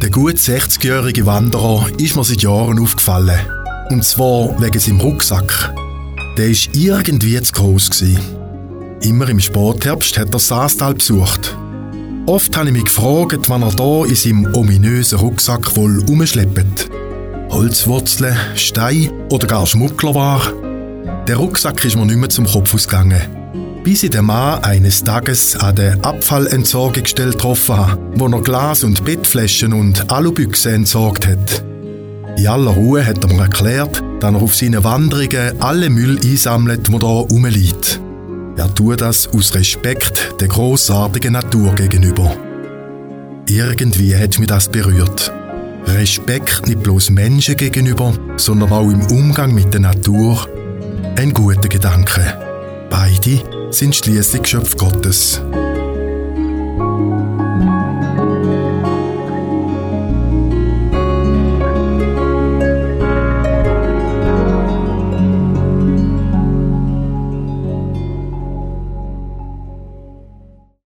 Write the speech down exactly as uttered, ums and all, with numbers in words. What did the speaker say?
Der gut sechzigjährige Wanderer ist mir seit Jahren aufgefallen. Und zwar wegen seinem Rucksack. Der war irgendwie zu gross gewesen. Immer im Spätherbst hat er das Saastal besucht. Oft habe ich mich gefragt, wann er da in seinem ominösen Rucksack wohl rumschleppt. Holzwurzeln, Steine oder gar Schmugglerware. Der Rucksack ist mir nicht mehr zum Kopf ausgegangen. Bis ich den Mann eines Tages an der Abfallentsorgungsstelle getroffen habe, wo er Glas- und Bettflaschen und Alubüchsen entsorgt hat. In aller Ruhe hat er mir erklärt, dass er auf seinen Wanderungen alle Müll einsammelt, der hier rumliegt. Er tut das aus Respekt der grossartigen Natur gegenüber. Irgendwie hat mich das berührt. Respekt nicht bloß Menschen gegenüber, sondern auch im Umgang mit der Natur. Ein guter Gedanke. Beide sind schliesslich Geschöpfe Gottes.